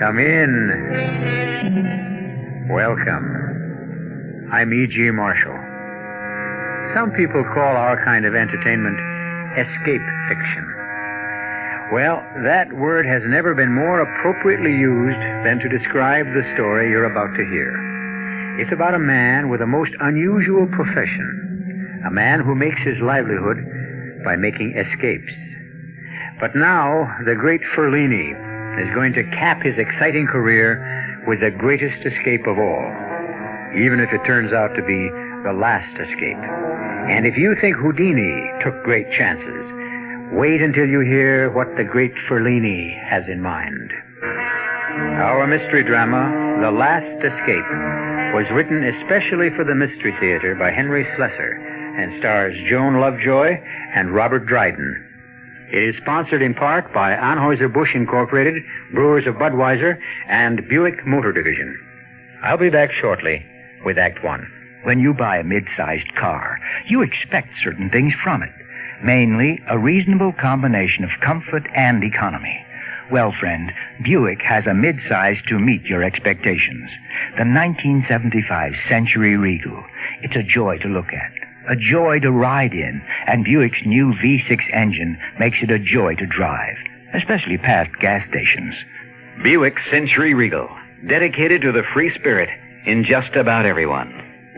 Come in. Welcome. I'm E.G. Marshall. Some people call our kind of entertainment escape fiction. Well, that word has never been more appropriately used than to describe the story you're about to hear. It's about a man with a most unusual profession, a man who makes his livelihood by making escapes. But now, the great Ferlini is going to cap his exciting career with the greatest escape of all, even if it turns out to be the last escape. And if you think Houdini took great chances, wait until you hear what the great Ferlini has in mind. Our mystery drama, The Last Escape, was written especially for the Mystery Theater by Henry Slessor and stars Joan Lovejoy and Robert Dryden. It is sponsored in part by Anheuser-Busch Incorporated, Brewers of Budweiser, and Buick Motor Division. I'll be back shortly with Act One. When you buy a mid-sized car, you expect certain things from it. Mainly, a reasonable combination of comfort and economy. Well, friend, Buick has a mid-size to meet your expectations. The 1975 Century Regal. It's a joy to look at, a joy to ride in, and Buick's new V6 engine makes it a joy to drive, especially past gas stations. Buick Century Regal, dedicated to the free spirit in just about everyone.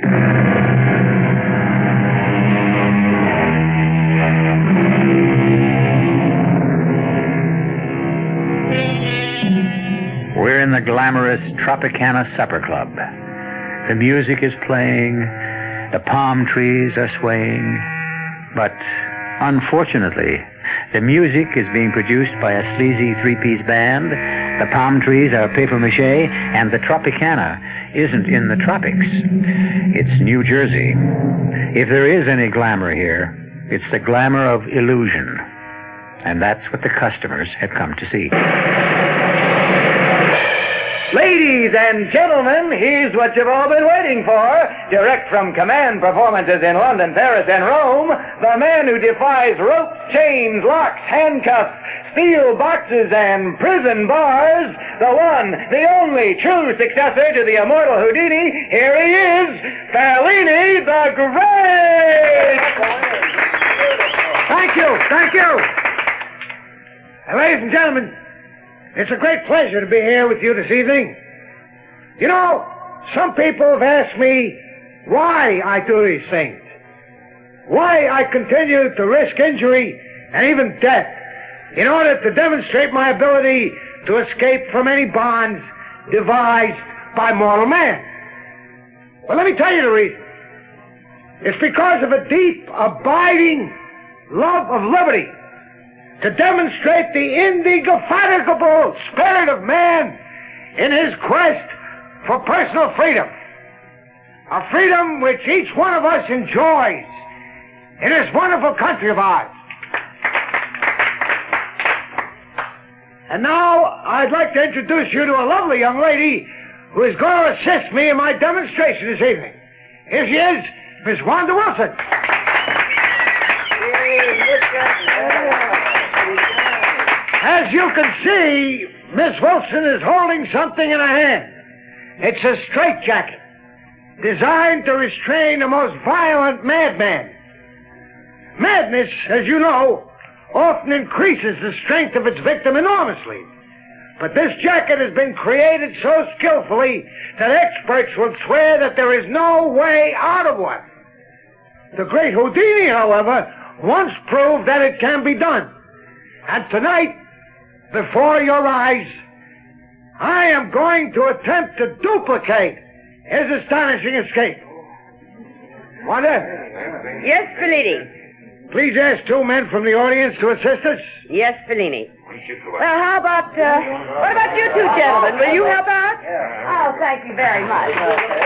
We're in the glamorous Tropicana Supper Club. The music is playing, the palm trees are swaying, but unfortunately, the music is being produced by a sleazy three-piece band, the palm trees are papier-mâché, and the Tropicana isn't in the tropics. It's New Jersey. If there is any glamour here, it's the glamour of illusion. And that's what the customers have come to see. Ladies and gentlemen, here's what you've all been waiting for. Direct from Command performances in London, Paris, and Rome, the man who defies ropes, chains, locks, handcuffs, steel boxes, and prison bars, the one, the only true successor to the immortal Houdini, here he is, Ferlini the Great! Thank you. Ladies and gentlemen, it's a great pleasure to be here with you this evening. You know, some people have asked me why I do these things. Why I continue to risk injury and even death in order to demonstrate my ability to escape from any bonds devised by mortal man. Well, let me tell you the reason. It's because of a deep, abiding love of liberty, to demonstrate the indefatigable spirit of man in his quest for personal freedom. A freedom which each one of us enjoys in this wonderful country of ours. And now I'd like to introduce you to a lovely young lady who is going to assist me in my demonstration this evening. Here she is, Miss Wanda Wilson. As you can see, Miss Wilson is holding something in her hand. It's a straitjacket designed to restrain the most violent madman. Madness, as you know, often increases the strength of its victim enormously. But this jacket has been created so skillfully that experts will swear that there is no way out of one. The great Houdini, however, once proved that it can be done. And tonight, before your eyes, I am going to attempt to duplicate his astonishing escape. Wanda? Yes, Ferlini. Please ask two men from the audience to assist us. Yes, Ferlini. Well, how about, what about you two gentlemen? Will you help out? Oh, thank you very much.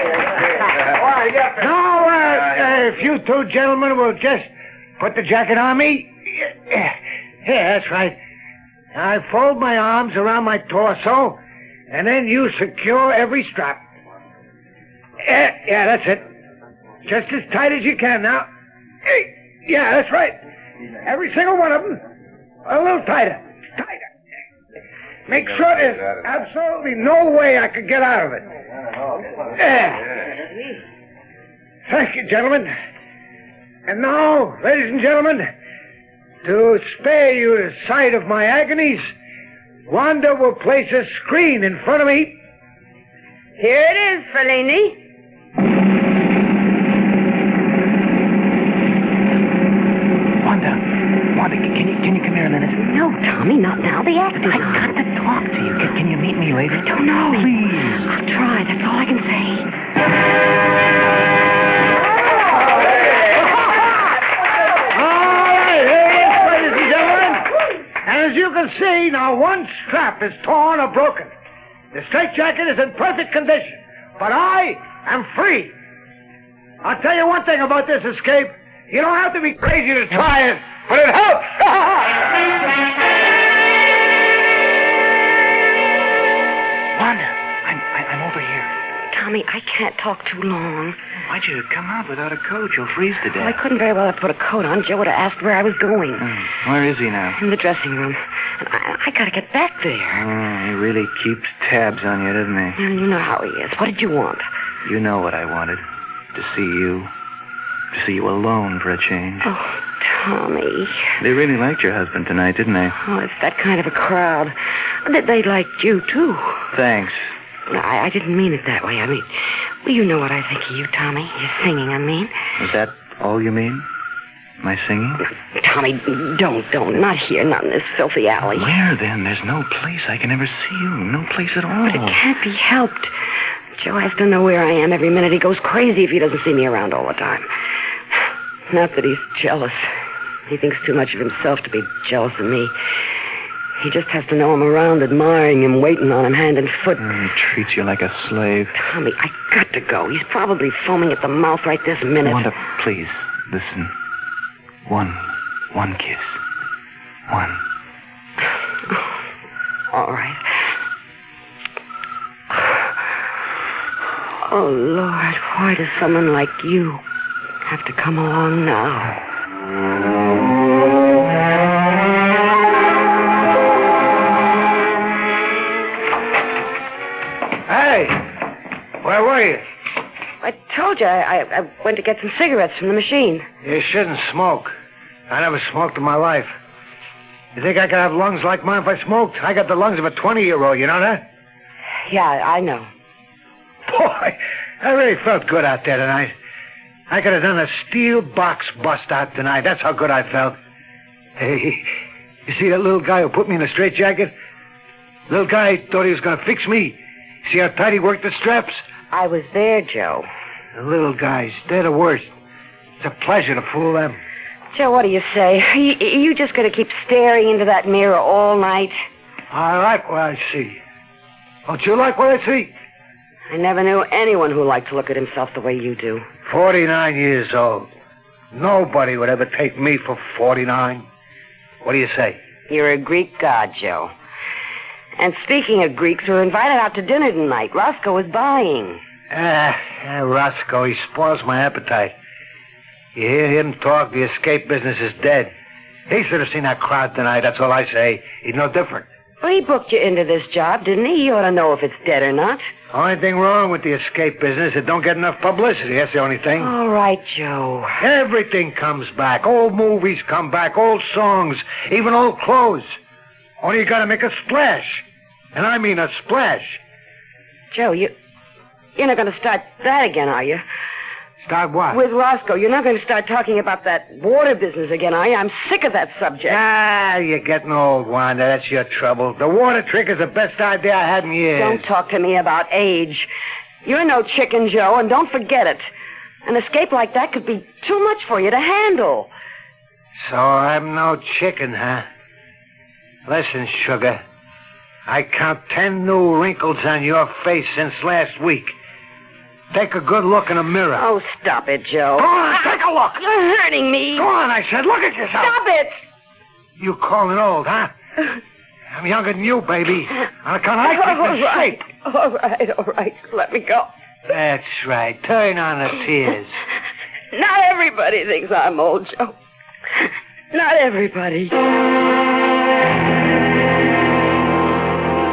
Now, if you two gentlemen will just put the jacket on me. Yeah, that's right. I fold my arms around my torso, and then you secure every strap. Yeah, that's it. Just as tight as you can now. Yeah, that's right. Every single one of them. A little tighter. Make sure there's absolutely no way I could get out of it. There. Thank you, gentlemen. And now, ladies and gentlemen, to spare you the sight of my agonies, Wanda will place a screen in front of me. Here it is, Fellini. Wanda, can you come here a minute? No, Tommy, not now. The actor's I got to talk to you. Can you meet me later? I don't know. Please. I'll try. That's all I can say. All right, here it is, ladies and gentlemen. And as you can see, now one strap is torn or broken. The straitjacket is in perfect condition, but I am free. I'll tell you one thing about this escape. You don't have to be crazy to try it, but it helps. Wanda, I'm over here. Tommy, I can't talk too long. Why'd you come out without a coat? You'll freeze to Well, I death. couldn't very well have put a coat on. Joe would have asked where I was going. Where is he now? In the dressing room. And I gotta get back there. He really keeps tabs on you, doesn't he? And you know how he is. What did you want? You know what I wanted. To see you. To see you alone for a change. Oh, Tommy. They really liked your husband tonight, didn't they? Oh, it's that kind of a crowd. They liked you, too. Thanks. I didn't mean it that way. I mean, well, you know what I think of you, Tommy. Your singing, I mean. Is that all you mean? My singing? Tommy, don't. Not here, not in this filthy alley. Where, then? There's no place I can ever see you. No place at all. But it can't be helped. Joe has to know where I am every minute. He goes crazy if he doesn't see me around all the time. Not that he's jealous. He thinks too much of himself to be jealous of me. He just has to know I'm around, admiring him, waiting on him hand and foot. He treats you like a slave. Tommy, I got to go. He's probably foaming at the mouth right this minute. Wanda, please, listen. One kiss. One. All right. Oh, Lord, why does someone like you have to come along now? Hey, where were you? I told you I went to get some cigarettes from the machine. You shouldn't smoke. I never smoked in my life. You think I could have lungs like mine if I smoked? I got the lungs of a 20-year-old, you know that? Yeah, I know. Boy, I really felt good out there tonight. I could have done a steel box bust out tonight. That's how good I felt. Hey, you see that little guy who put me in a straitjacket? Little guy thought he was going to fix me. See how tight he worked the straps? I was there, Joe. The little guys, they're the worst. It's a pleasure to fool them. Joe, what do you say? You just going to keep staring into that mirror all night? I like what I see. Don't you like what I see? I never knew anyone who liked to look at himself the way you do. 49 years old. Nobody would ever take me for 49. What do you say? You're a Greek god, Joe. And speaking of Greeks, we're invited out to dinner tonight. Roscoe is buying. Roscoe, he spoils my appetite. You hear him talk, the escape business is dead. He should have seen that crowd tonight, that's all I say. He's no different. Well, he booked you into this job, didn't he? He ought to know if it's dead or not. Only thing wrong with the escape business, it don't get enough publicity. That's the only thing. All right, Joe. Everything comes back. Old movies come back, old songs, even old clothes. Only you gotta make a splash. And I mean a splash. Joe, you're not going to start that again, are you? Start what? With Roscoe. You're not going to start talking about that water business again, are you? I'm sick of that subject. You're getting old, Wanda. That's your trouble. The water trick is the best idea I had in years. Don't talk to me about age. You're no chicken, Joe, and don't forget it. An escape like that could be too much for you to handle. So I'm no chicken, huh? Listen, sugar. I count 10 new wrinkles on your face since last week. Take a good look in the mirror. Oh, stop it, Joe. Go on, take a look. You're hurting me. Go on, I said, look at yourself. Stop it. You calling old, huh? I'm younger than you, baby. On account I keep the shape. All right. Let me go. That's right. Turn on the tears. Not everybody thinks I'm old, Joe. Not everybody.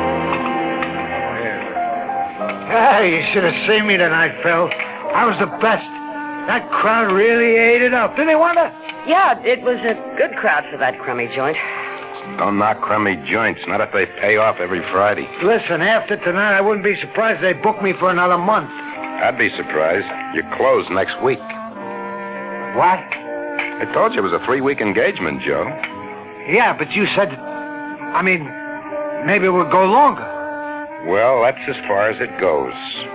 Hey, you should have seen me tonight, Phil. I was the best. That crowd really ate it up. Didn't they, Wanda? Yeah, it was a good crowd for that crummy joint. Don't knock crummy joints, not if they pay off every Friday. Listen, after tonight, I wouldn't be surprised if they booked me for another month. I'd be surprised. You're closed next week. What? I told you it was a 3-week engagement, Joe. Yeah, but you said... maybe it would go longer. Well, that's as far as it goes.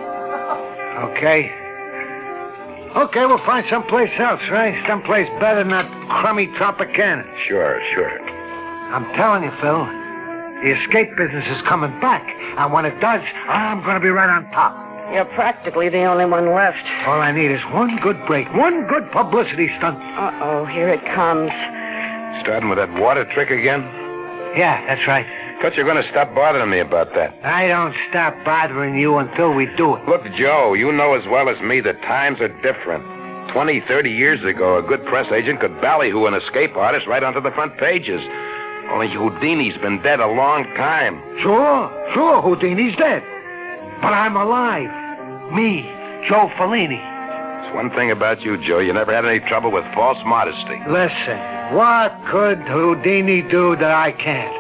Okay. Okay, we'll find someplace else, right? Someplace better than that crummy Tropicana. Sure. I'm telling you, Phil, the escape business is coming back. And when it does, I'm going to be right on top. You're practically the only one left. All I need is one good break, one good publicity stunt. Uh-oh, here it comes. Starting with that water trick again? Yeah, that's right. Thought you were going to stop bothering me about that. I don't stop bothering you until we do it. Look, Joe, you know as well as me that times are different. 20, 30 years ago, a good press agent could ballyhoo an escape artist right onto the front pages. Only Houdini's been dead a long time. Sure, Houdini's dead. But I'm alive. Me, Joe Fellini. It's one thing about you, Joe. You never had any trouble with false modesty. Listen, what could Houdini do that I can't?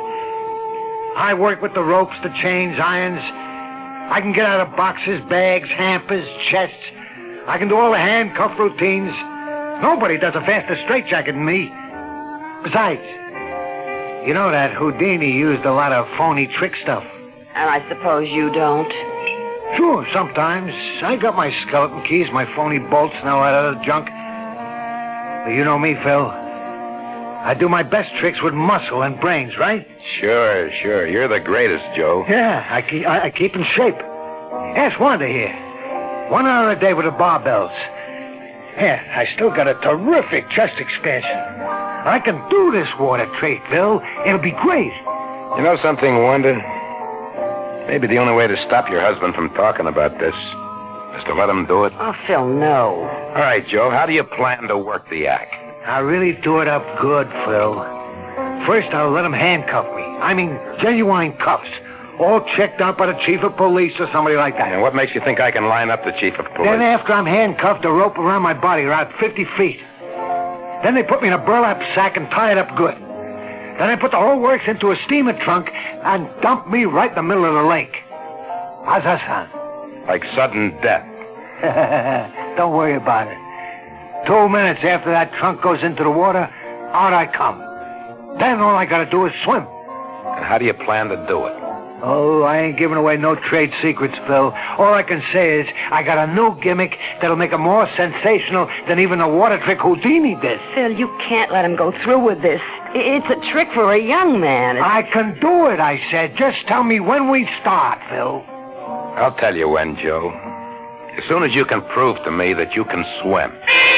I work with the ropes, the chains, irons. I can get out of boxes, bags, hampers, chests. I can do all the handcuff routines. Nobody does a faster straitjacket than me. Besides, you know that Houdini used a lot of phony trick stuff. And I suppose you don't? Sure, sometimes. I got my skeleton keys, my phony bolts, and all that other junk. But you know me, Phil. I do my best tricks with muscle and brains, right? Sure. You're the greatest, Joe. Yeah, I keep in shape. Ask Wanda here. 1 hour a day with the barbells. Yeah, I still got a terrific chest expansion. I can do this water trick, Phil. It'll be great. You know something, Wanda? Maybe the only way to stop your husband from talking about this is to let him do it. Oh, Phil, no. All right, Joe, how do you plan to work the act? I'll really do it up good, Phil. First, I'll let him handcuff me. I mean, genuine cuffs. All checked out by the chief of police or somebody like that. And what makes you think I can line up the chief of police? Then after I'm handcuffed, a rope around my body around 50 feet. Then they put me in a burlap sack and tie it up good. Then they put the whole works into a steamer trunk and dump me right in the middle of the lake. How's that sound? Like sudden death. Don't worry about it. 2 minutes after that trunk goes into the water, out I come. Then all I gotta do is swim. And how do you plan to do it? Oh, I ain't giving away no trade secrets, Phil. All I can say is I got a new gimmick that'll make it more sensational than even the water trick Houdini did. Phil, you can't let him go through with this. It's a trick for a young man. I can do it, I said. Just tell me when we start, Phil. I'll tell you when, Joe. As soon as you can prove to me that you can swim.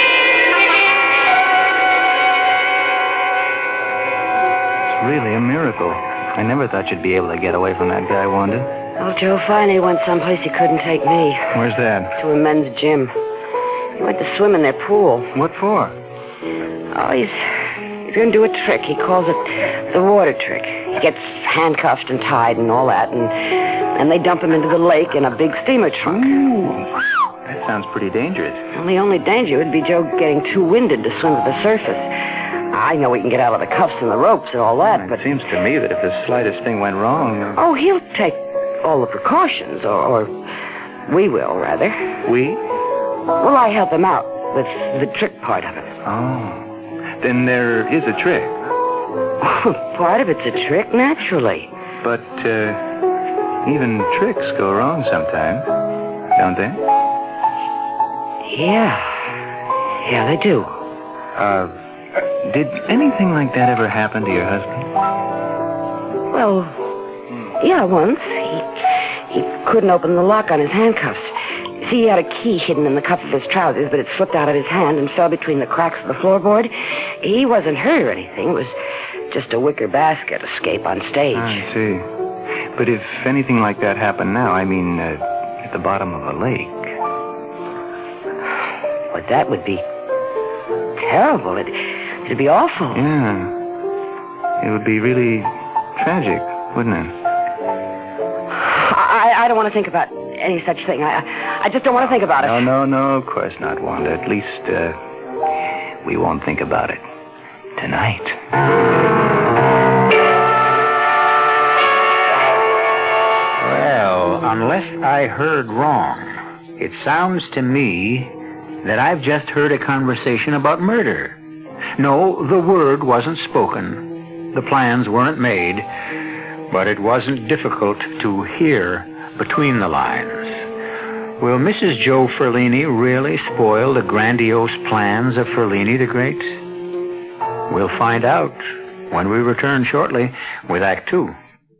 It's really a miracle. I never thought you'd be able to get away from that guy, Wanda. Well, Joe finally went someplace he couldn't take me. Where's that? To a men's gym. He went to swim in their pool. What for? Oh, he's going to do a trick. He calls it the water trick. He gets handcuffed and tied and all that, and they dump him into the lake in a big steamer trunk. Ooh, that sounds pretty dangerous. Well, the only danger would be Joe getting too winded to swim to the surface. I know he can get out of the cuffs and the ropes and all that, but... It seems to me that if the slightest thing went wrong... Oh, he'll take all the precautions, or we will, rather. We? Well, I help him out with the trick part of it. Oh. Then there is a trick. Part of it's a trick, naturally. But, even tricks go wrong sometimes, don't they? Yeah, they do. Did anything like that ever happen to your husband? Well, yeah, once. He couldn't open the lock on his handcuffs. See, he had a key hidden in the cuff of his trousers, but it slipped out of his hand and fell between the cracks of the floorboard. He wasn't hurt or anything. It was just a wicker basket escape on stage. I see. But if anything like that happened now, I mean, at the bottom of a lake... Well, that would be terrible. It'd be awful. Yeah. It would be really tragic, wouldn't it? I don't want to think about any such thing. I just don't want to think about it. No, of course not, Wanda. At least, we won't think about it tonight. Well, unless I heard wrong, it sounds to me that I've just heard a conversation about murder. No, the word wasn't spoken. The plans weren't made. But it wasn't difficult to hear between the lines. Will Mrs. Joe Ferlini really spoil the grandiose plans of Ferlini the Great? We'll find out when we return shortly with Act Two.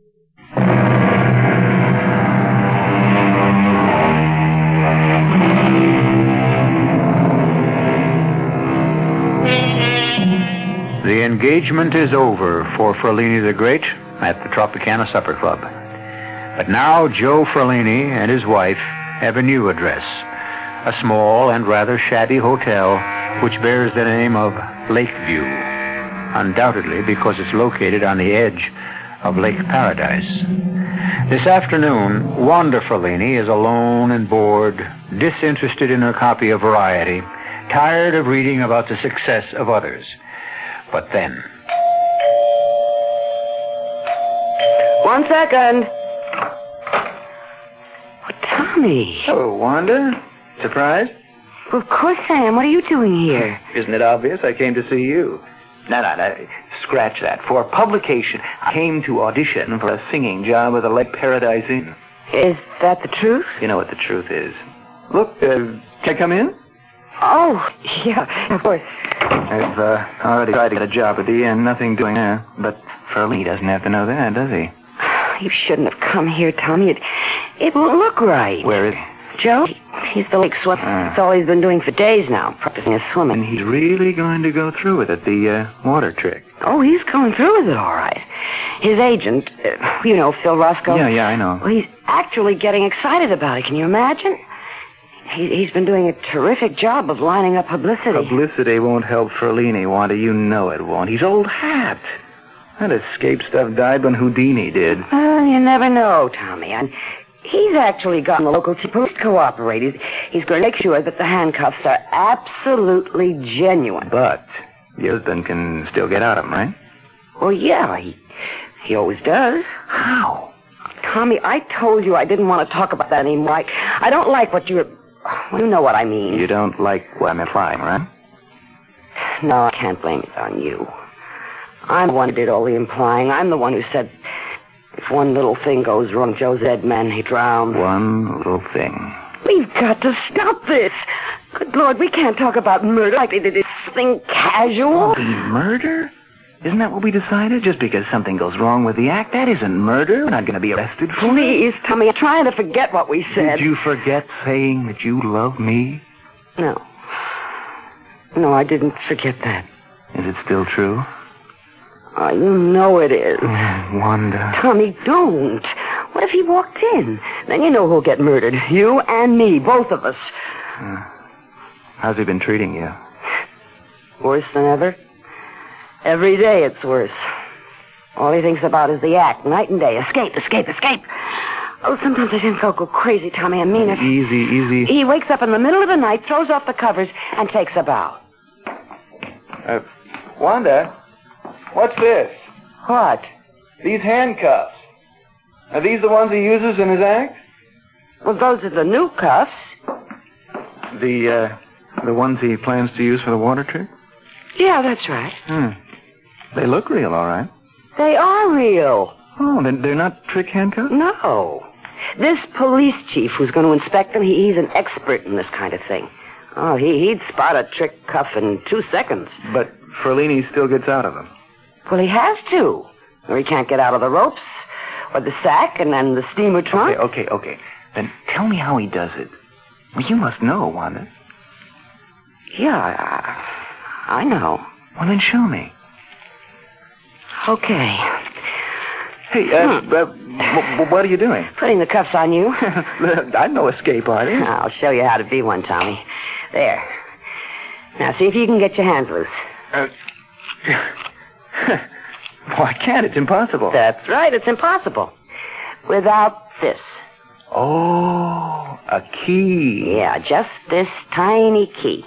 The engagement is over for Ferlini the Great at the Tropicana Supper Club. But now Joe Ferlini and his wife have a new address, a small and rather shabby hotel which bears the name of Lakeview, undoubtedly because it's located on the edge of Lake Paradise. This afternoon, Wanda Ferlini is alone and bored, disinterested in her copy of Variety, tired of reading about the success of others. But then... One second. Oh, Tommy. Oh, Wanda? Surprised? Well, of course I am. What are you doing here? Isn't it obvious? I came to see you. No. Scratch that. For publication, I came to audition for a singing job at the Lake Paradise Inn. Is that the truth? You know what the truth is. Look, can I come in? Oh, yeah, of course. I've already tried to get a job at the inn. Nothing doing there. But Ferlini doesn't have to know that, does he? You shouldn't have come here, Tommy. It won't look right. Where is he? Joe? He's the lake swimmer. That's all he's been doing for days now, practicing his swimming. And he's really going to go through with it, the water trick. Oh, he's going through with it, all right. His agent, you know, Phil Roscoe. Yeah, I know. Well, he's actually getting excited about it. Can you imagine? He's been doing a terrific job of lining up publicity. Publicity won't help Ferlini, Wanda. You know it won't. He's old hat. That escape stuff died when Houdini did. Well, you never know, Tommy. And he's actually gotten the local police to cooperate. He's going to make sure that the handcuffs are absolutely genuine. But your husband can still get out of them, right? Well, yeah, he always does. How? Tommy, I told you I didn't want to talk about that anymore. I don't like what you're... Well, you know what I mean. You don't like what I'm implying, right? No, I can't blame it on you. I'm the one who did all the implying. I'm the one who said, if one little thing goes wrong, Joe's dead man, he drowned. One little thing. We've got to stop this. Good Lord, we can't talk about murder like it is something casual. Murder? Isn't that what we decided? Just because something goes wrong with the act, that isn't murder. We're not going to be arrested for it. Please, Tommy, I'm trying to forget what we said. Did you forget saying that you love me? No. No, I didn't forget that. Is it still true? Oh, you know it is. Oh, Wanda. Tommy, don't. What if he walked in? Then you know who'll get murdered. You and me, both of us. How's he been treating you? Worse than ever. Every day it's worse. All he thinks about is the act, night and day. Escape, escape, escape. Oh, sometimes I think I'll go crazy, Tommy. I mean it. Easy. He wakes up in the middle of the night, throws off the covers, and takes a bow. Wanda, what's this? What? These handcuffs. Are these the ones he uses in his act? Well, those are the new cuffs. The ones he plans to use for the water trick? Yeah, that's right. They look real, all right. They are real. Oh, they're not trick handcuffs? No. This police chief who's going to inspect them, he's an expert in this kind of thing. Oh, he'd spot a trick cuff in 2 seconds. But Ferlini still gets out of them. Well, he has to. Or he can't get out of the ropes, or the sack, and then the steamer trunk. Okay. Then tell me how he does it. Well, you must know, Wanda. Yeah, I know. Well, then show me. Okay. Hey, what are you doing? Putting the cuffs on you. I'm no escape artist. I'll show you how to be one, Tommy. There. Now, see if you can get your hands loose. Well, I can't. It's impossible. That's right. It's impossible. Without this. Oh, a key. Yeah, just this tiny key.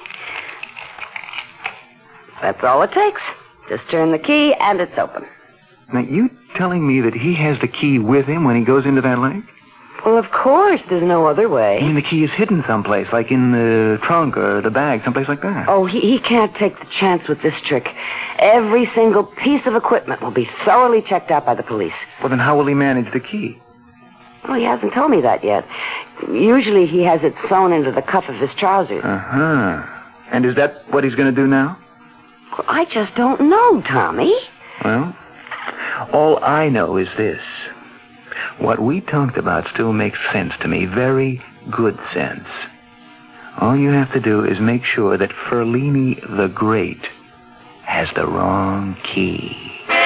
That's all it takes. Just turn the key and it's open. Now, you telling me that he has the key with him when he goes into that lake? Well, of course. There's no other way. I mean, the key is hidden someplace, like in the trunk or the bag, someplace like that. Oh, he can't take the chance with this trick. Every single piece of equipment will be thoroughly checked out by the police. Well, then how will he manage the key? Well, he hasn't told me that yet. Usually he has it sewn into the cuff of his trousers. Uh-huh. And is that what he's going to do now? Well, I just don't know, Tommy. Well, all I know is this. What we talked about still makes sense to me. Very good sense. All you have to do is make sure that Ferlini the Great has the wrong key.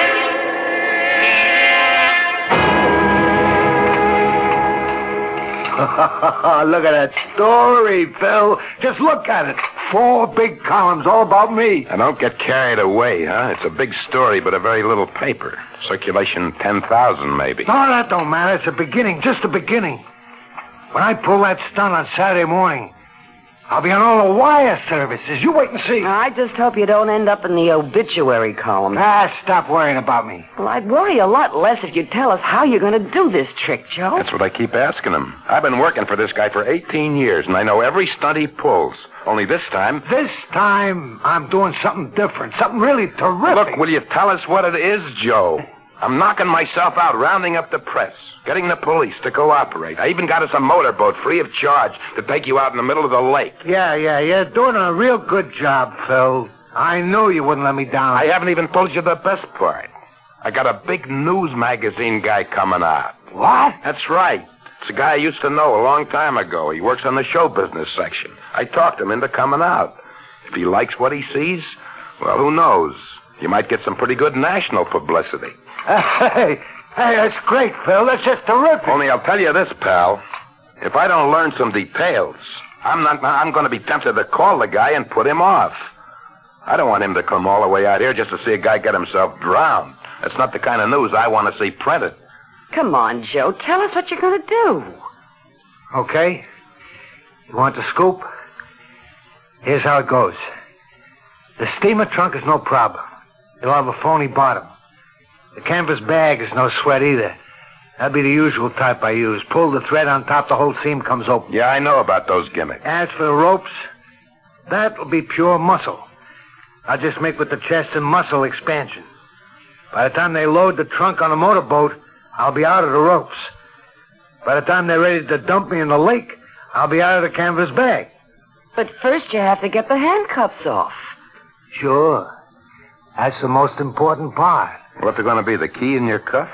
Look at that story, Phil. Just look at it. 4 big columns all about me. Now, don't get carried away, huh? It's a big story, but a very little paper. Circulation 10,000, maybe. No, that don't matter. It's the beginning, just the beginning. When I pull that stunt on Saturday morning, I'll be on all the wire services. You wait and see. I just hope you don't end up in the obituary column. Stop worrying about me. Well, I'd worry a lot less if you'd tell us how you're going to do this trick, Joe. That's what I keep asking him. I've been working for this guy for 18 years, and I know every stunt he pulls. Only this time... This time, I'm doing something different. Something really terrific. Look, will you tell us what it is, Joe? I'm knocking myself out, rounding up the press, getting the police to cooperate. I even got us a motorboat free of charge to take you out in the middle of the lake. Yeah, you're doing a real good job, Phil. I knew you wouldn't let me down. I haven't even told you the best part. I got a big news magazine guy coming out. What? That's right. It's a guy I used to know a long time ago. He works on the show business section. I talked him into coming out. If he likes what he sees, well, who knows? You might get some pretty good national publicity. Hey, that's great, Phil. That's just terrific. Only I'll tell you this, pal. If I don't learn some details, I'm going to be tempted to call the guy and put him off. I don't want him to come all the way out here just to see a guy get himself drowned. That's not the kind of news I want to see printed. Come on, Joe. Tell us what you're going to do. Okay. You want the scoop? Here's how it goes. The steamer trunk is no problem. It'll have a phony bottom. The canvas bag is no sweat either. That'd be the usual type I use. Pull the thread on top, the whole seam comes open. Yeah, I know about those gimmicks. As for the ropes, that'll be pure muscle. I'll just make with the chest and muscle expansion. By the time they load the trunk on a motorboat, I'll be out of the ropes. By the time they're ready to dump me in the lake, I'll be out of the canvas bag. But first you have to get the handcuffs off. Sure. That's the most important part. What's it going to be, the key in your cuff?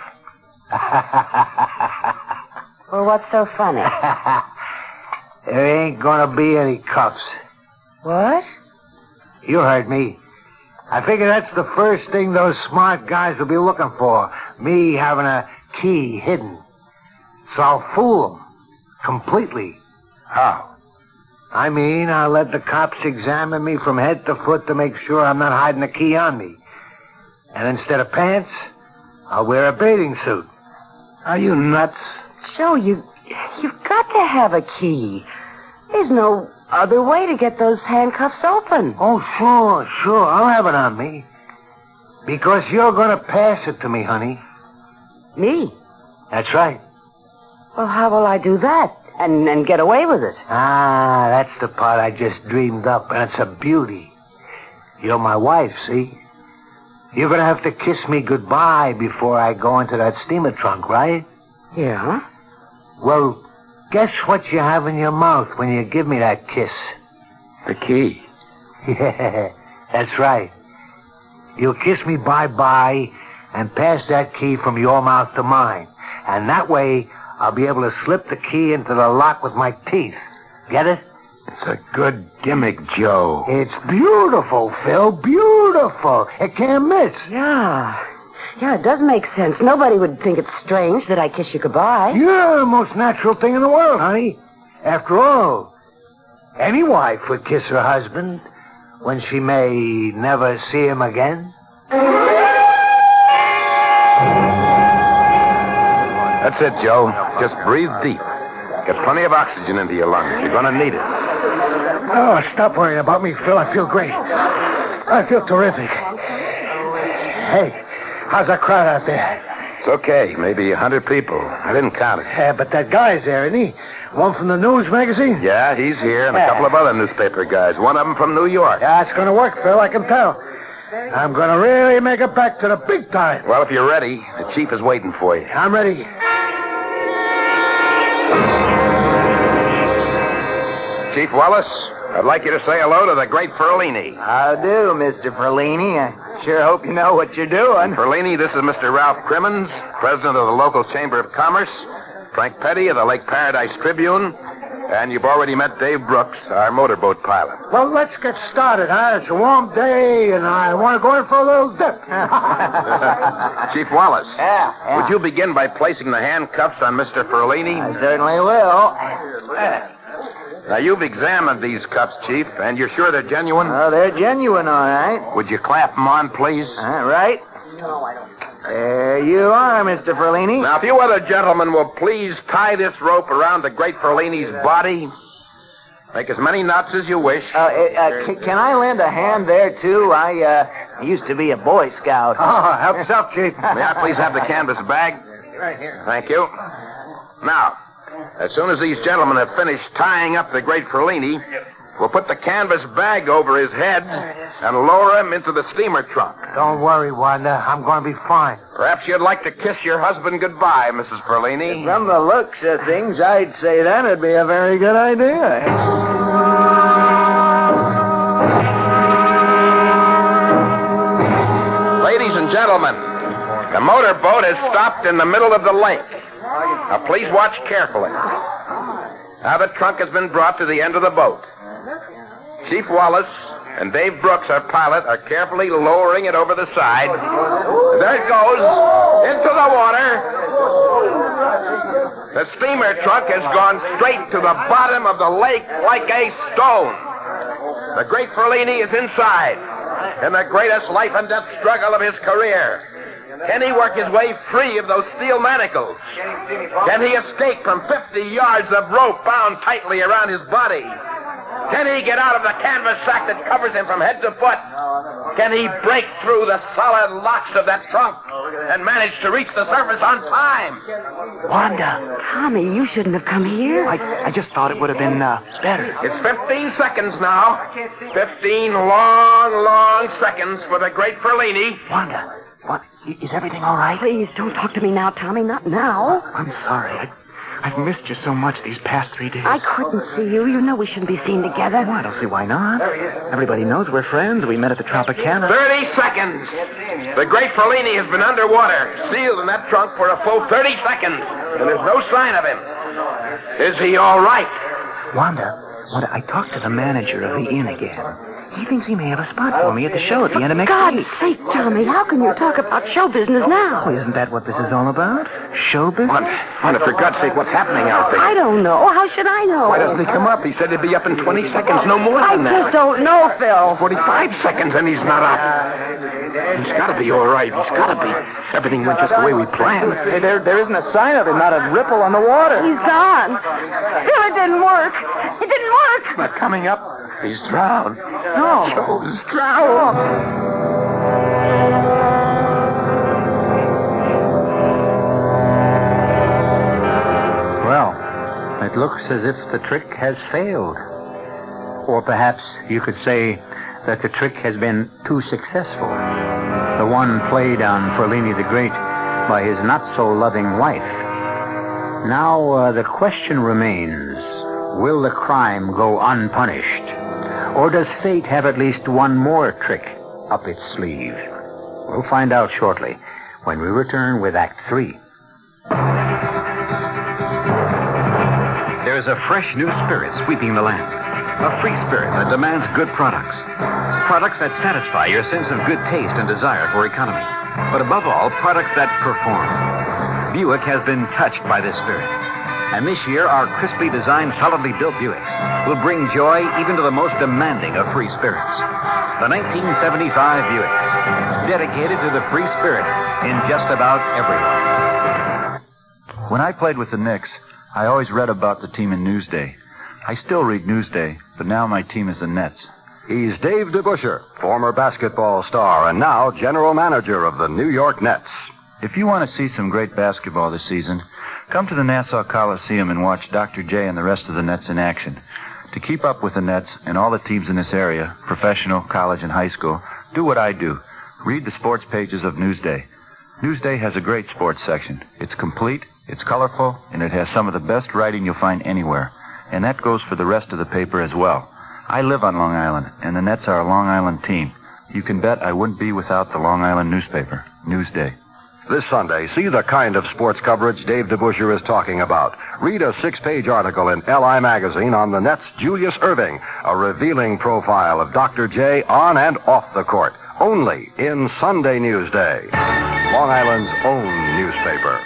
Well, what's so funny? There ain't gonna be any cuffs. What? You heard me. I figure that's the first thing those smart guys will be looking for. Me having a key hidden. So I'll fool them. Completely. How? I mean, I'll let the cops examine me from head to foot to make sure I'm not hiding a key on me. And instead of pants, I'll wear a bathing suit. Are you nuts? Joe, you've got to have a key. There's no other way to get those handcuffs open. Oh, sure. I'll have it on me. Because you're going to pass it to me, honey. Me? That's right. Well, how will I do that? And get away with it? Ah, that's the part I just dreamed up, and it's a beauty. You're my wife, see? You're going to have to kiss me goodbye before I go into that steamer trunk, right? Yeah? Well, guess what you have in your mouth when you give me that kiss? The key. Yeah, that's right. You'll kiss me bye-bye and pass that key from your mouth to mine. And that way, I'll be able to slip the key into the lock with my teeth. Get it? It's a good gimmick, Joe. It's beautiful, Phil. Beautiful. It can't miss. Yeah, it does make sense. Nobody would think it's strange that I kiss you goodbye. Yeah, the most natural thing in the world, honey. After all, any wife would kiss her husband when she may never see him again. That's it, Joe. Just breathe deep. Get plenty of oxygen into your lungs. You're going to need it. Oh, stop worrying about me, Phil. I feel great. I feel terrific. Hey, how's that crowd out there? It's okay. Maybe 100 people. I didn't count it. Yeah, but that guy's there, isn't he? One from the news magazine? Yeah, he's here, and a couple of other newspaper guys. One of them from New York. Yeah, it's going to work, Phil. I can tell. I'm going to really make it back to the big time. Well, if you're ready, the chief is waiting for you. I'm ready. Chief Wallace, I'd like you to say hello to the great Ferlini. How do, Mr. Ferlini? I sure hope you know what you're doing. Ferlini, this is Mr. Ralph Crimmins, president of the local Chamber of Commerce, Frank Petty of the Lake Paradise Tribune, and you've already met Dave Brooks, our motorboat pilot. Well, let's get started, huh? It's a warm day, and I want to go in for a little dip. Chief Wallace, Yeah. would you begin by placing the handcuffs on Mr. Ferlini? I certainly will. Now, you've examined these cuffs, Chief, and you're sure they're genuine? Oh, they're genuine, all right. Would you clap them on, please? Right. There you are, Mr. Ferlini. Now, if you other gentlemen will please tie this rope around the great Ferlini's body. Make as many knots as you wish. Can I lend a hand there, too? I used to be a Boy Scout. Oh, help yourself, Chief. May I please have the canvas bag? Right here. Thank you. Now, as soon as these gentlemen have finished tying up the great Ferlini, we'll put the canvas bag over his head and lower him into the steamer trunk. Don't worry, Wanda. I'm going to be fine. Perhaps you'd like to kiss your husband goodbye, Mrs. Ferlini. From the looks of things, I'd say that'd be a very good idea. Ladies and gentlemen, the motorboat has stopped in the middle of the lake. Now, please watch carefully. Now, the trunk has been brought to the end of the boat. Chief Wallace and Dave Brooks, our pilot, are carefully lowering it over the side. And there it goes, into the water. The steamer trunk has gone straight to the bottom of the lake like a stone. The great Ferlini is inside, in the greatest life and death struggle of his career. Can he work his way free of those steel manacles? Can he escape from 50 yards of rope bound tightly around his body? Can he get out of the canvas sack that covers him from head to foot? Can he break through the solid locks of that trunk and manage to reach the surface on time? Wanda, Tommy, you shouldn't have come here. I just thought it would have been better. It's 15 seconds now. 15 long, long seconds for the great Ferlini. Wanda, what? Is everything all right? Please, don't talk to me now, Tommy. Not now. I'm sorry. I've missed you so much these past 3 days. I couldn't see you. You know we shouldn't be seen together. I don't see why not. Everybody knows we're friends. We met at the Tropicana. 30 seconds. The great Ferlini has been underwater, sealed in that trunk for a full 30 seconds, and there's no sign of him. Is he all right? Wanda, I talked to the manager of the inn again. He thinks he may have a spot for me at the show at the end of next God's week. sake, Tommy, how can you talk about show business now? Well, isn't that what this is all about? Show business? Wanda, for God's sake, what's happening out there? I don't know. How should I know? Why doesn't he come up? He said he'd be up in 20 seconds, no more I than that. just don't know, Phil. 45 seconds and he's not up. He's got to be all right. He's got to be. Everything went just the way we planned. Hey, there isn't a sign of him, not a ripple on the water. He's gone. Phil, it didn't work. It didn't work. Not coming up. He's drowned. No. Joe's drowned. Well, it looks as if the trick has failed. Or perhaps you could say that the trick has been too successful. The one played on Ferlini the Great by his not-so-loving wife. Now, the question remains, will the crime go unpunished? Or does fate have at least one more trick up its sleeve? We'll find out shortly when we return with Act 3. There's a fresh new spirit sweeping the land. A free spirit that demands good products. Products that satisfy your sense of good taste and desire for economy. But above all, products that perform. Buick has been touched by this spirit. And this year, our crisply designed, solidly built Buicks will bring joy even to the most demanding of free spirits. The 1975 Buicks, dedicated to the free spirit in just about everyone. When I played with the Knicks, I always read about the team in Newsday. I still read Newsday, but now my team is the Nets. He's Dave DeBuscher, former basketball star and now general manager of the New York Nets. If you want to see some great basketball this season, come to the Nassau Coliseum and watch Dr. J and the rest of the Nets in action. To keep up with the Nets and all the teams in this area, professional, college, and high school, do what I do. Read the sports pages of Newsday. Newsday has a great sports section. It's complete, it's colorful, and it has some of the best writing you'll find anywhere. And that goes for the rest of the paper as well. I live on Long Island, and the Nets are a Long Island team. You can bet I wouldn't be without the Long Island newspaper, Newsday. This Sunday, see the kind of sports coverage Dave DeBuscher is talking about. Read a 6-page article in LI Magazine on the Nets' Julius Erving, a revealing profile of Dr. J on and off the court, only in Sunday Newsday, Long Island's own newspaper.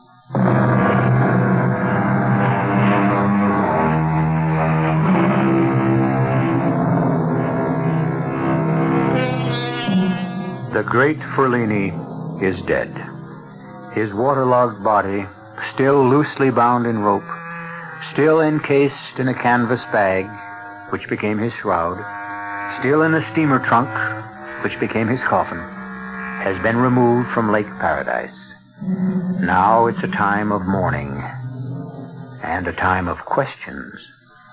The great Ferlini is dead. His waterlogged body, still loosely bound in rope, still encased in a canvas bag, which became his shroud, still in a steamer trunk, which became his coffin, has been removed from Lake Paradise. Now it's a time of mourning and a time of questions.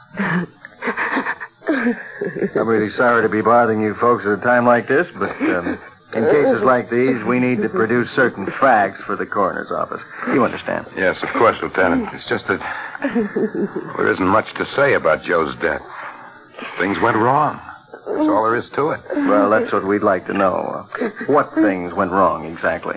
I'm really sorry to be bothering you folks at a time like this, but in cases like these, we need to produce certain facts for the coroner's office. You understand? Yes, of course, Lieutenant. It's just that there isn't much to say about Joe's death. Things went wrong. That's all there is to it. Well, that's what we'd like to know. What things went wrong exactly?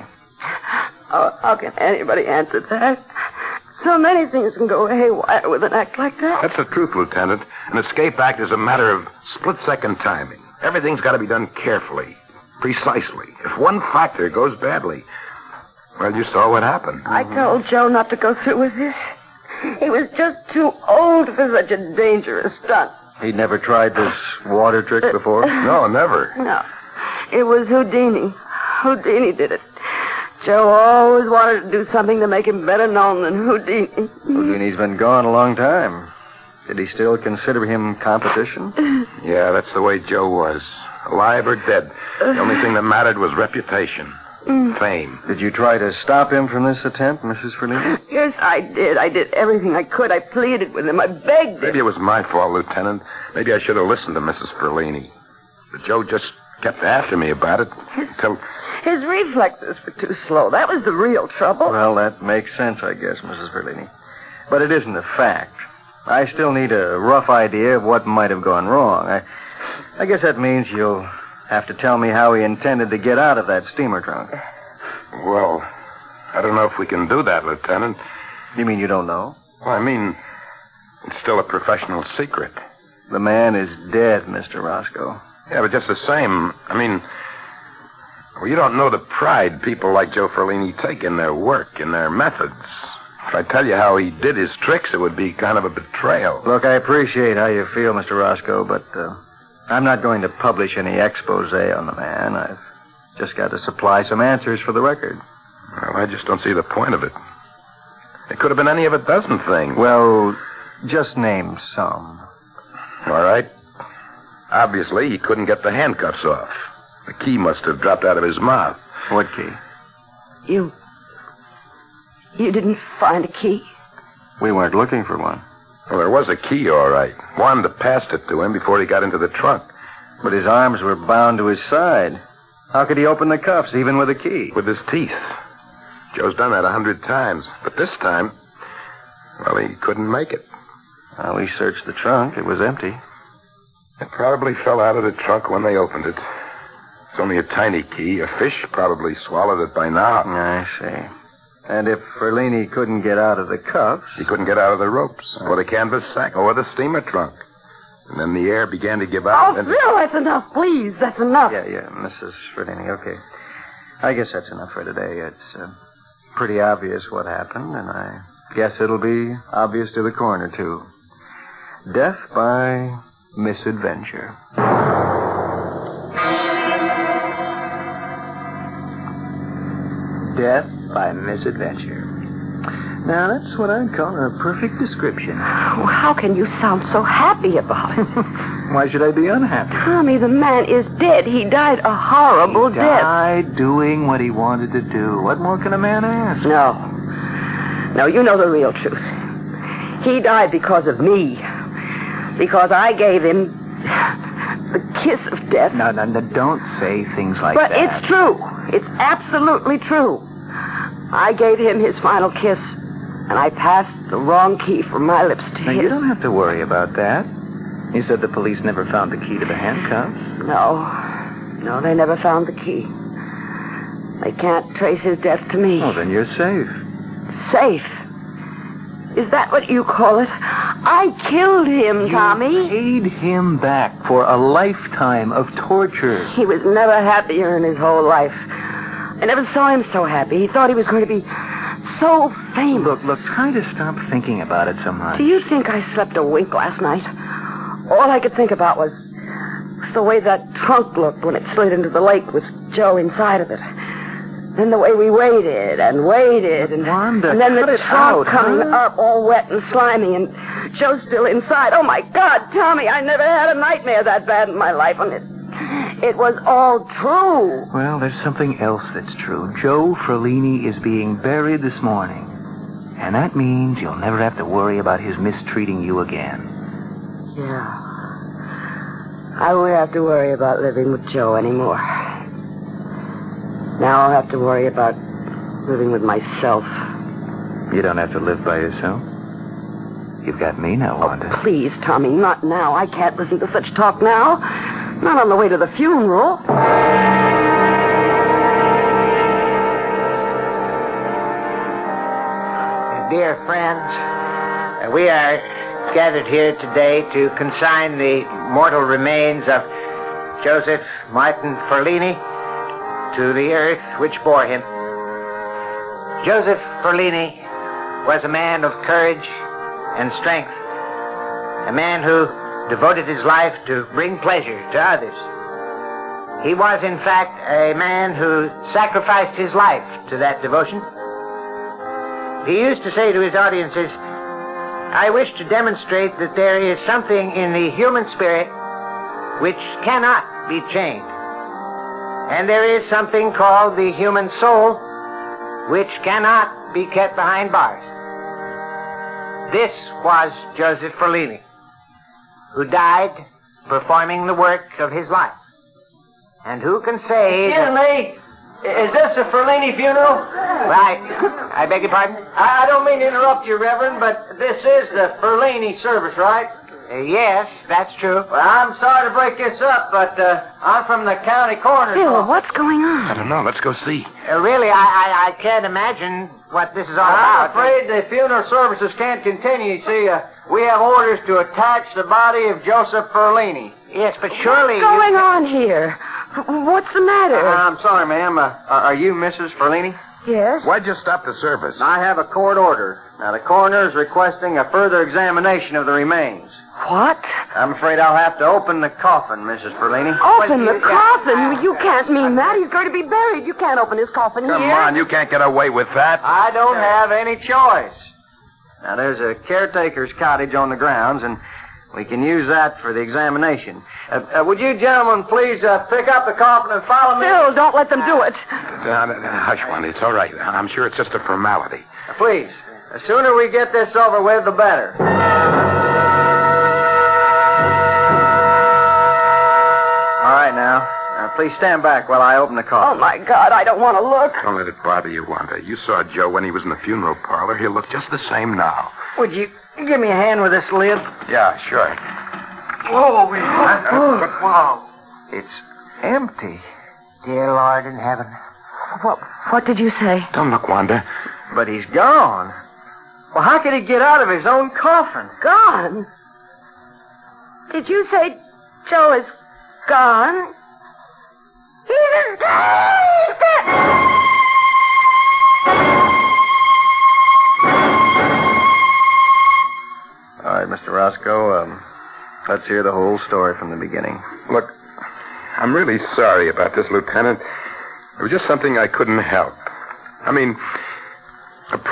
How can anybody answer that? So many things can go haywire with an act like that. That's the truth, Lieutenant. An escape act is a matter of split-second timing. Everything's got to be done carefully, precisely. If one factor goes badly, well, you saw what happened. I told Joe not to go through with this. He was just too old for such a dangerous stunt. He'd never tried this water trick before? No, never. No. It was Houdini. Houdini did it. Joe always wanted to do something to make him better known than Houdini. Houdini's been gone a long time. Did he still consider him competition? Yeah, that's the way Joe was. Alive or dead. The only thing that mattered was reputation. Fame. Did you try to stop him from this attempt, Mrs. Ferlini? Yes, I did. I did everything I could. I pleaded with him. I begged him. Maybe it was my fault, Lieutenant. Maybe I should have listened to Mrs. Ferlini. But Joe just kept after me about it until... His reflexes were too slow. That was the real trouble. Well, that makes sense, I guess, Mrs. Ferlini. But it isn't a fact. I still need a rough idea of what might have gone wrong. I guess that means you'll have to tell me how he intended to get out of that steamer trunk. Well, I don't know if we can do that, Lieutenant. You mean you don't know? Well, I mean, it's still a professional secret. The man is dead, Mr. Roscoe. Yeah, but just the same, I mean... Well, you don't know the pride people like Joe Ferlini take in their work, in their methods. If I tell you how he did his tricks, it would be kind of a betrayal. Look, I appreciate how you feel, Mr. Roscoe, but I'm not going to publish any expose on the man. I've just got to supply some answers for the record. Well, I just don't see the point of it. It could have been any of a dozen things. Well, just name some. All right. Obviously, he couldn't get the handcuffs off. The key must have dropped out of his mouth. What key? You didn't find a key? We weren't looking for one. Well, there was a key, all right. Wanda passed it to him before he got into the trunk. But his arms were bound to his side. How could he open the cuffs, even with a key? With his teeth. Joe's done that 100 times. But this time, well, he couldn't make it. Well, we searched the trunk. It was empty. It probably fell out of the trunk when they opened it. It's only a tiny key. A fish probably swallowed it by now. I see. And if Ferlini couldn't get out of the cuffs... He couldn't get out of the ropes, or the canvas sack, or the steamer trunk. And then the air began to give out. Oh, Phil, that's enough. Please, that's enough. Yeah, Mrs. Ferlini, okay. I guess that's enough for today. It's pretty obvious what happened, and I guess it'll be obvious to the coroner, too. Death by misadventure. Death by misadventure. Now, that's what I'd call a perfect description. Well, how can you sound so happy about it? Why should I be unhappy? Tommy, the man is dead. He died a horrible death. Died doing what he wanted to do. What more can a man ask? No, you know the real truth. He died because of me. Because I gave him the kiss of death. No, don't say things like but that. But it's true. It's absolutely true. I gave him his final kiss, and I passed the wrong key from my lips to Now, his. you don't have to worry about that. You said the police never found the key to the handcuffs. No, they never found the key. They can't trace his death to me. Oh, then you're safe. Safe? Is that what you call it? I killed him, Tommy. You paid him back for a lifetime of torture. He was never happier in his whole life. I never saw him so happy. He thought he was going to be so famous. Look, try to stop thinking about it so much. Do you think I slept a wink last night? All I could think about was the way that trunk looked when it slid into the lake with Joe inside of it. Then the way we waited, and Wanda, and then the cut trunk it out, coming up all wet and slimy, and Joe still inside. Oh, my God, Tommy, I never had a nightmare that bad in my life, and it was all true. Well, there's something else that's true. Joe Ferlini is being buried this morning, and that means you'll never have to worry about his mistreating you again. Yeah. I won't have to worry about living with Joe anymore. Now I'll have to worry about living with myself. You don't have to live by yourself. You've got me now, Wanda. Oh, please, Tommy, not now. I can't listen to such talk now. Not on the way to the funeral. Dear friends, we are gathered here today to consign the mortal remains of Joseph Martin Ferlini to the earth which bore him. Joseph Ferlini was a man of courage and strength, a man who devoted his life to bring pleasure to others. He was, in fact, a man who sacrificed his life to that devotion. He used to say to his audiences, I wish to demonstrate that there is something in the human spirit which cannot be chained. And there is something called the human soul which cannot be kept behind bars. This was Joseph Ferlini, who died performing the work of his life. And who can say... Excuse me, is this the Ferlini funeral? Right. I beg your pardon? I don't mean to interrupt you, Reverend, but this is the Ferlini service, right? Yes, that's true. Well, I'm sorry to break this up, but I'm from the county coroner's Bill, office. what's going on? I don't know. Let's go see. Really, I can't imagine what this is all I'm about. afraid the funeral services can't continue. You see, we have orders to attach the body of Joseph Ferlini. Yes, but surely... What's going on here? What's the matter? I'm sorry, ma'am. Are you Mrs. Ferlini? Yes? Why'd you stop the service? I have a court order. Now, the coroner is requesting a further examination of the remains. What? I'm afraid I'll have to open the coffin, Mrs. Ferlini. Open the coffin? You can't mean that. He's going to be buried. You can't open his coffin Come here. on, you can't get away with that. I don't have any choice. Now, there's a caretaker's cottage on the grounds, and we can use that for the examination. Would you gentlemen please pick up the coffin and follow me? Bill, don't let them do it. Hush, Wanda. It's all right. I'm sure it's just a formality. Please. The sooner we get this over with, the better. All right, now. Please stand back while I open the coffin. Oh, my God, I don't want to look. Don't let it bother you, Wanda. You saw Joe when he was in the funeral parlor. He'll look just the same now. Would you give me a hand with this lid? Yeah, sure. Whoa, wow. It's empty. Dear Lord in heaven. What did you say? Don't look, Wanda. But he's gone. Well, how could he get out of his own coffin? Gone? Did you say Joe is gone? He's dead! All right, Mr. Roscoe, let's hear the whole story from the beginning. Look, I'm really sorry about this, Lieutenant. It was just something I couldn't help. I mean,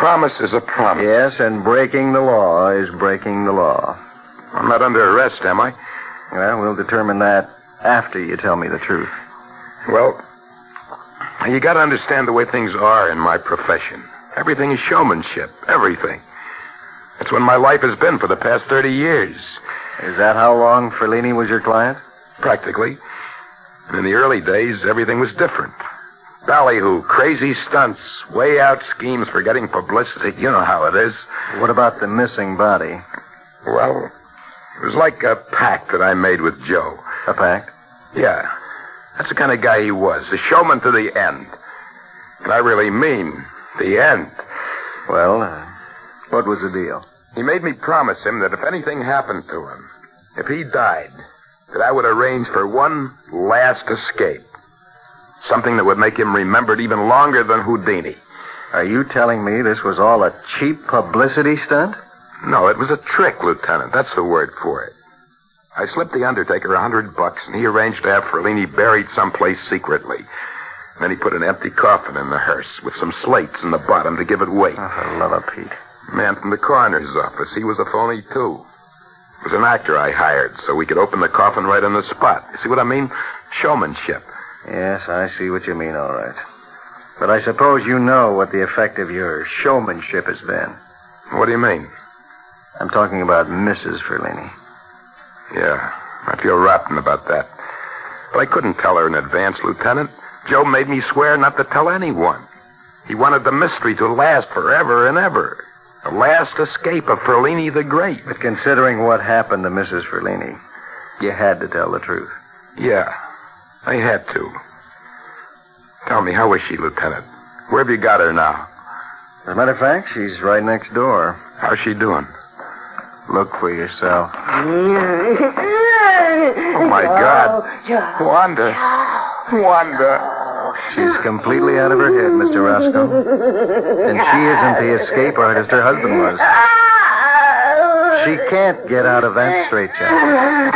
promise is a promise. Yes, and breaking the law is breaking the law. I'm not under arrest, am I? Well, we'll determine that after you tell me the truth. Well, you got to understand the way things are in my profession. Everything is showmanship. Everything. That's what my life has been for the past 30 years. Is that how long Ferlini was your client? Practically. And in the early days, everything was different. Ballyhoo, crazy stunts, way out schemes for getting publicity. You know how it is. What about the missing body? Well, it was like a pact that I made with Joe. A pact? Yeah. That's the kind of guy he was. A showman to the end. And I really mean the end. Well, what was the deal? He made me promise him that if anything happened to him, if he died, that I would arrange for one last escape. Something that would make him remembered even longer than Houdini. Are you telling me this was all a cheap publicity stunt? No, it was a trick, Lieutenant. That's the word for it. I slipped the undertaker $100, and he arranged to have Ferlini buried someplace secretly. And then he put an empty coffin in the hearse with some slates in the bottom to give it weight. Oh, for love of Pete. Man from the coroner's office. He was a phony, too. It was an actor I hired so we could open the coffin right on the spot. You see what I mean? Showmanship. Yes, I see what you mean, all right. But I suppose you know what the effect of your showmanship has been. What do you mean? I'm talking about Mrs. Ferlini. Yeah, I feel rotten about that. But I couldn't tell her in advance, Lieutenant. Joe made me swear not to tell anyone. He wanted the mystery to last forever and ever. The last escape of Ferlini the Great. But considering what happened to Mrs. Ferlini, you had to tell the truth. Yeah, I had to. Tell me, how is she, Lieutenant? Where have you got her now? As a matter of fact, she's right next door. How's she doing? Look for yourself. Oh, my God. Wanda. Wanda. She's completely out of her head, Mr. Roscoe. And she isn't the escape artist her husband was. She can't get out of that straitjacket.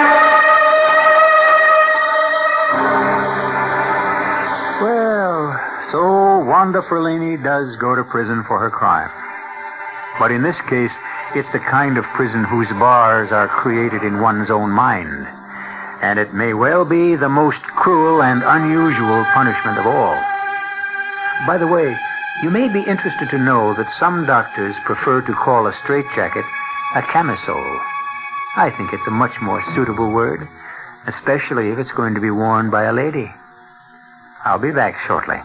Well, so Wanda Ferlini does go to prison for her crime. But in this case, it's the kind of prison whose bars are created in one's own mind. And it may well be the most cruel and unusual punishment of all. By the way, you may be interested to know that some doctors prefer to call a straitjacket a camisole. I think it's a much more suitable word, especially if it's going to be worn by a lady. I'll be back shortly.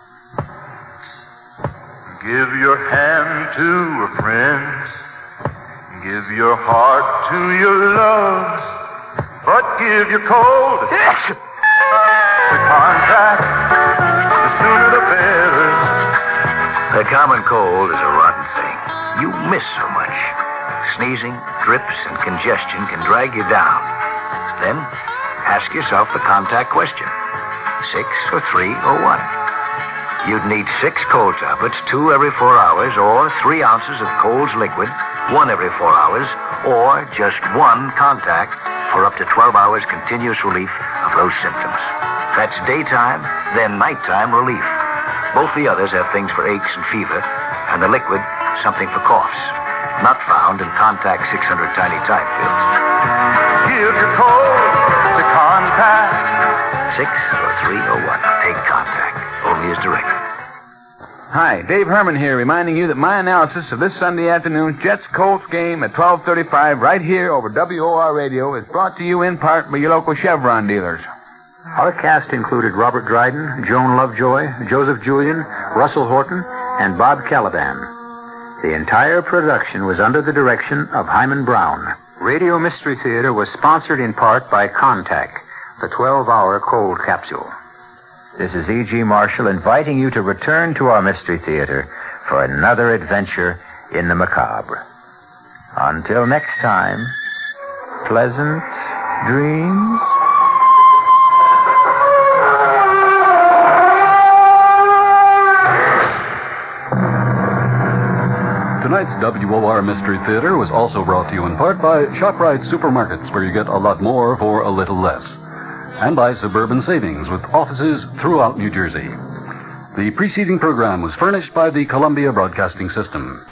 Give your hand to a friend. Give your heart to your love. But give your cold to contact. The sooner the better. The common cold is a rotten thing. You miss so much. Sneezing, drips, and congestion can drag you down. Then, ask yourself the contact question. 6 or 3 or 1. You'd need 6 cold tablets, 2 every 4 hours, or 3 ounces of Cold's liquid, 1 every 4 hours, or just 1 contact for up to 12 hours continuous relief of those symptoms. That's daytime, then nighttime relief. Both the others have things for aches and fever, and the liquid, something for coughs. Not found in Contact 600 tiny type pills. Give your cold to contact. 6 or 3 or 1. Take Contact. Only as directed. Hi, Dave Herman here, reminding you that my analysis of this Sunday afternoon's Jets-Colts game at 12:35 right here over WOR Radio is brought to you in part by your local Chevron dealers. Our cast included Robert Dryden, Joan Lovejoy, Joseph Julian, Russell Horton, and Bob Caliban. The entire production was under the direction of Hyman Brown. Radio Mystery Theater was sponsored in part by Contact, the 12-hour cold capsule. This is E.G. Marshall inviting you to return to our Mystery Theater for another adventure in the macabre. Until next time, pleasant dreams. Tonight's WOR Mystery Theater was also brought to you in part by ShopRite Supermarkets, where you get a lot more for a little less, and by Suburban Savings, with offices throughout New Jersey. The preceding program was furnished by the Columbia Broadcasting System.